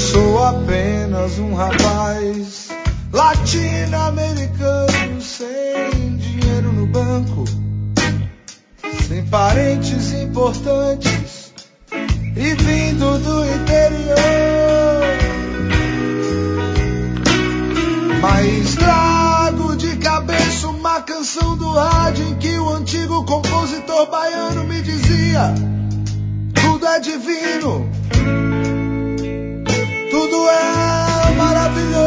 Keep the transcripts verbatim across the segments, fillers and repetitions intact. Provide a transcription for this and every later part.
sou apenas um rapaz latino-americano sem dinheiro no banco, sem parentes importantes e vindo do interior. Mas trago de cabeça uma canção do rádio em que o antigo compositor baiano me dizia: tudo é divino, tudo é maravilhoso.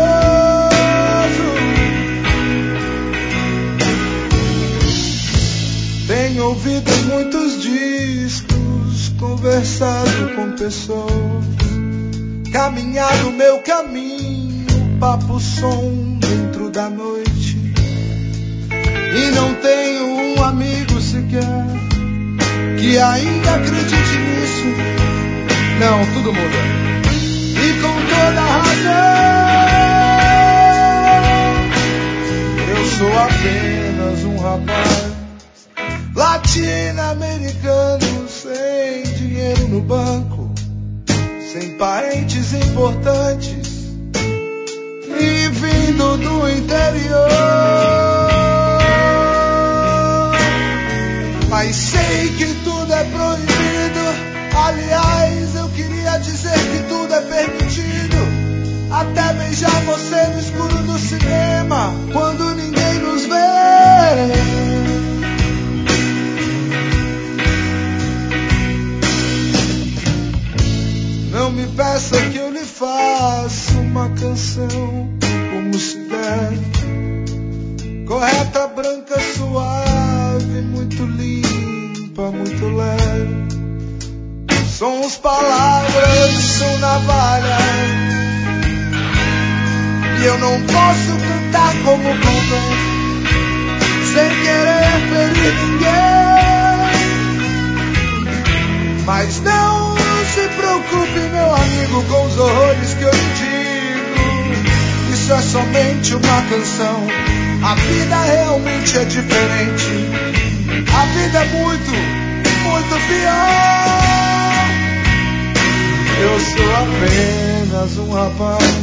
Tenho ouvido muitos discos, conversado com pessoas, caminhado meu caminho, papo som dentro da noite, e não tenho um amigo sequer que ainda acredite nisso. Não, tudo muda. E com toda razão, eu sou apenas um rapaz latino-americano sem dinheiro no banco, sem parentes importantes e vindo do interior. Mas sei que tudo é proibido. Aliás, eu queria dizer que tudo é permitido, até beijar você no escuro do cinema, quando ninguém nos vê. Não me peça que eu lhe faça uma canção como se deve, correta, branca, suave, muito limpa, muito leve. Sons, palavras, são navalha, e eu não posso cantar como convém, sem querer ferir ninguém. Mas não se preocupe, meu amigo, com os horrores que eu lhe digo. Isso é somente uma canção. A vida realmente é diferente. A vida é muito, muito pior. Eu sou apenas um rapaz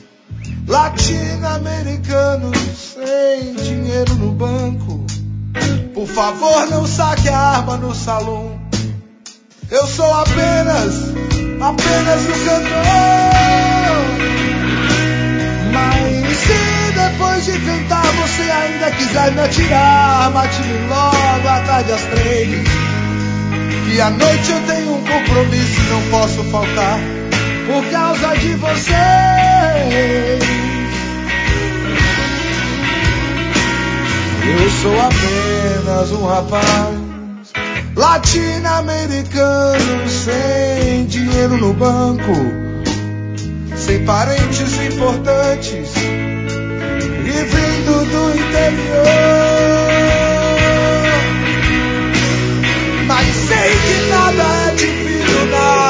latino-americano sem dinheiro no banco. Por favor, não saque a arma no salão. Eu sou apenas, apenas um cantor. Mas se depois de cantar você ainda quiser me atirar, mate-me logo à tarde às três, que à noite eu tenho um compromisso e não posso faltar por causa de vocês. Eu sou apenas um rapaz latino-americano sem dinheiro no banco, sem parentes importantes e vindo do interior. Mas sei que nada é divino, nada